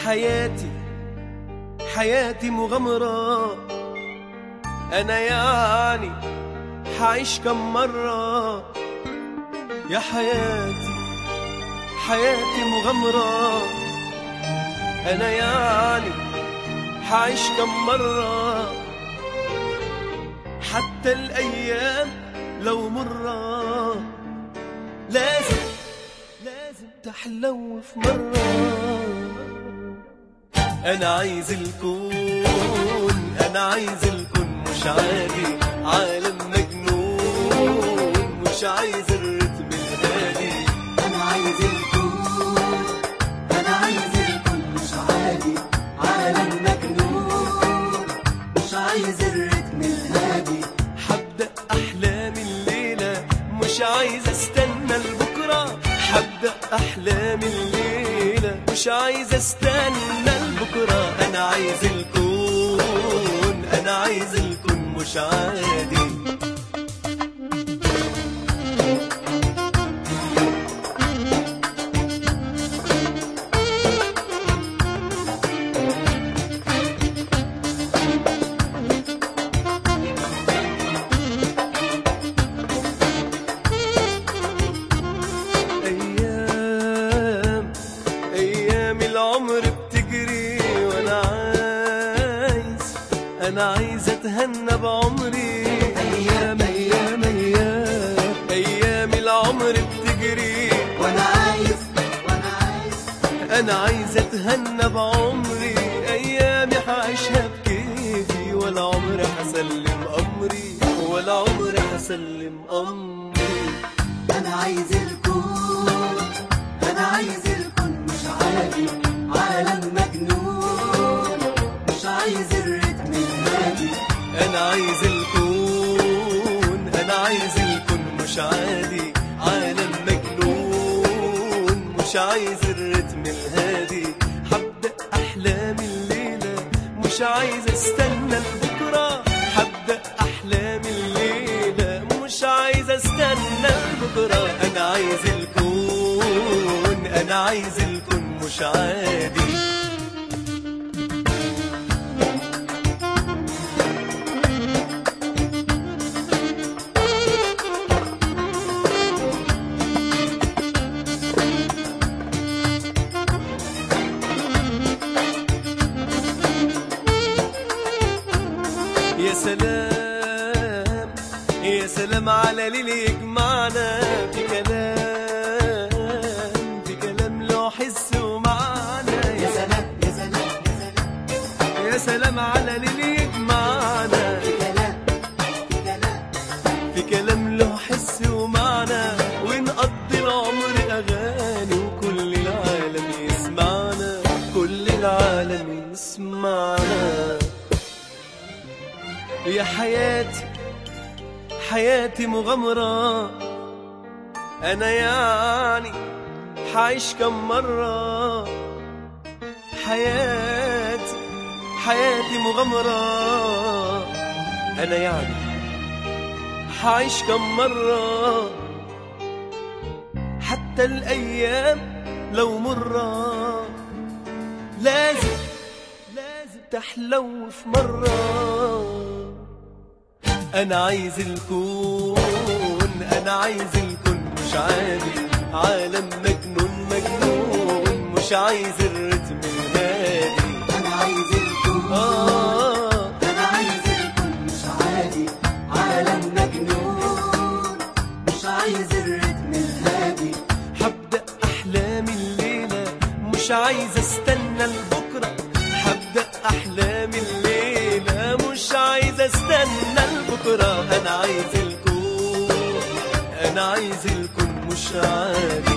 حياتي حياتي مغامرة، أنا يعني حعيش كم مرة. يا حياتي حياتي مغامرة، أنا يعني حعيش كم مرة. حتى الأيام لو مرة لازم تحلو في مرة. أنا عايز الكون، أنا عايز الكون مش عادي، عالم مجنون مش عايز الرتم الهادي. أنا عايز الكون، أنا عايز الكون مش عادي، عالم مجنون مش عايز الرتم الهادي. حبدأ أحلامي الليلة مش عايز استنى لبكرة، حبدأ أحلامي الليلة مش عايز استنى لبكرة. أنا عايز الكون، أنا عايز الكون مش عادي. أيام العمر بتجري وأنا أنا عايز أتهنى بعمري. أيام العمر بتجري أنا عايز أتهنى بعمري. أيامي حعيشها بكيفي، ولا عمري حسلم أمري، ولا عمري حسلم أمري. أنا عايز الكون، أنا عايز الكون مش عادي، عالم مجنون مش عايز الرتم الهادي. أنا عايز الكون، أنا عايز الكون مش عادي، عالم مجنون مش عايز الرتم الهادي. حبدأ أحلامي الليلة مش عايز استنى لبكرة، حبدأ أحلامي الليلة مش عايز استنى لبكرة. أنا عايز الكون، أنا عايز الكون مش عادي. يا سلام يا سلام على ليل يجمعنا في كلام، في كلام له حس ومعنى. يا سلام يا سلام يا سلام يا سلام على ليل يجمعنا في كلام، في كلام في كلام له حس ومعنى. ونقضي العمر أغاني وكل العالم يسمعنا، كل العالم يسمعنا. يا حياتي حياتي مغامرة، أنا يعني حعيش كم مرة. حياتي حياتي مغامرة، أنا يعني حعيش كم مرة. حتى الأيام لو مرة لازم تحلو في مرة. أنا عايز الكون، أنا عايز الكون مش عادي، عالم مجنون مش عايز الرتم الهادي. أنا عايز الكون، أنا عايز الكون مش عادي، عالم مجنون مش عايز الرتم الهادي. حبدأ أحلامي الليلة مش عايز استنى لبكرة، حبدأ أحلامي الليلة مش عايز استنى لبكرة. أنا عايز الكون، أنا عايز الكون مش عادي.